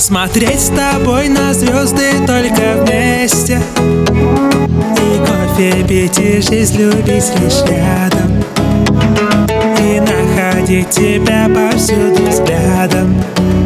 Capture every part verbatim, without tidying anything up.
Смотреть с тобой на звезды только вместе, и кофе пить, и жизнь любить лишь рядом, и находить тебя повсюду взглядом.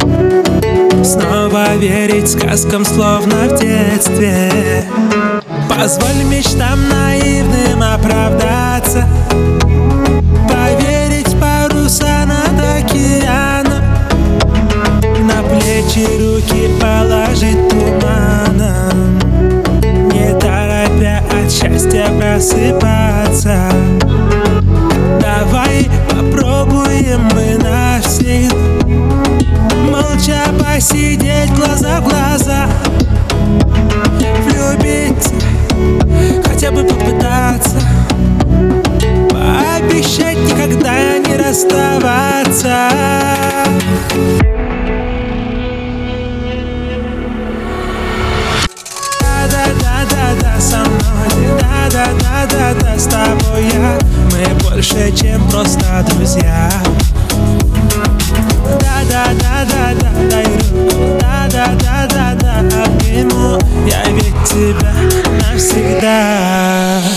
Снова верить сказкам, словно в детстве. Позволь мечтам наивным оправдаться, поверить паруса над океаном, на плечи руки положить туманом, не торопя от счастья просыпаться. Давай попробуем мы на всех молча посидеть глаза в глаза, влюбиться, хотя бы попытаться, пообещать никогда не расставаться. Да-да-да-да-да со мной, да-да-да-да-да с тобой я. Мы больше, чем просто друзья. Да-да-да-да-да, дай руку, да-да-да-да-да, обниму. Я ведь тебя навсегда.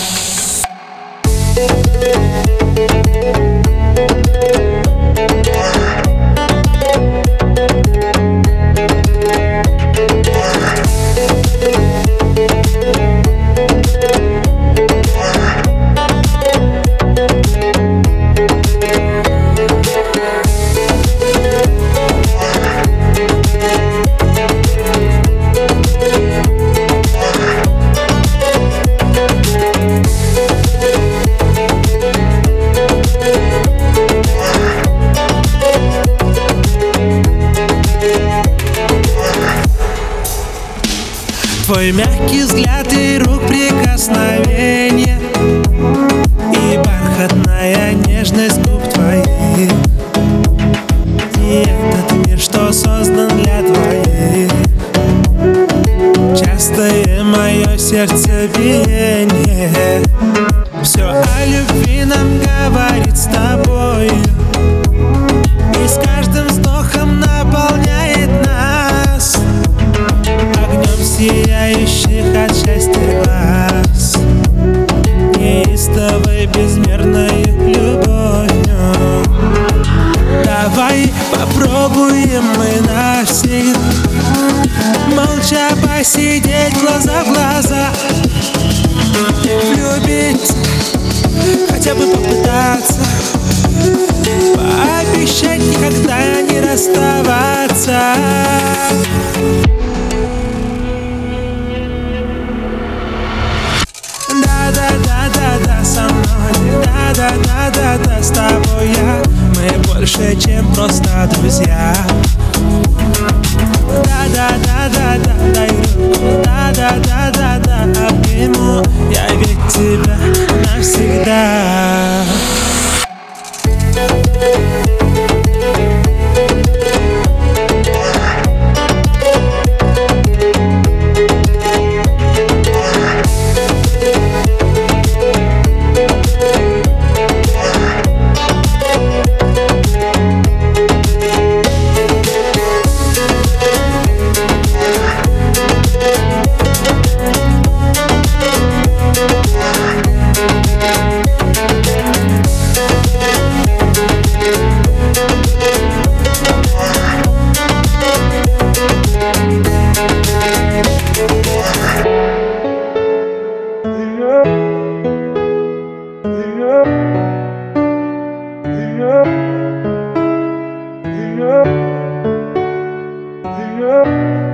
Твой мягкий взгляд и рук прикосновения, и бархатная нежность губ твоих, и этот мир, что создан для двоих. Частое мое сердцебиение все о любви нам говорит с тобою, и с каждым вздохом наполняет нас огнем сияющих от счастья глаз, неистовой безмерной любовью. Давай попробуем мы на всех молча посидеть глаза в глаза, влюбиться, хотя бы попытаться, пообещать никогда не расставаться. Да-да-да-да-да со мной, да-да-да-да-да с тобой я. Мы больше, чем просто друзья. Да-да-да-да-да, дай руку, да-да-да-да-да, обниму. Я ведь тебя навсегда. Yeah.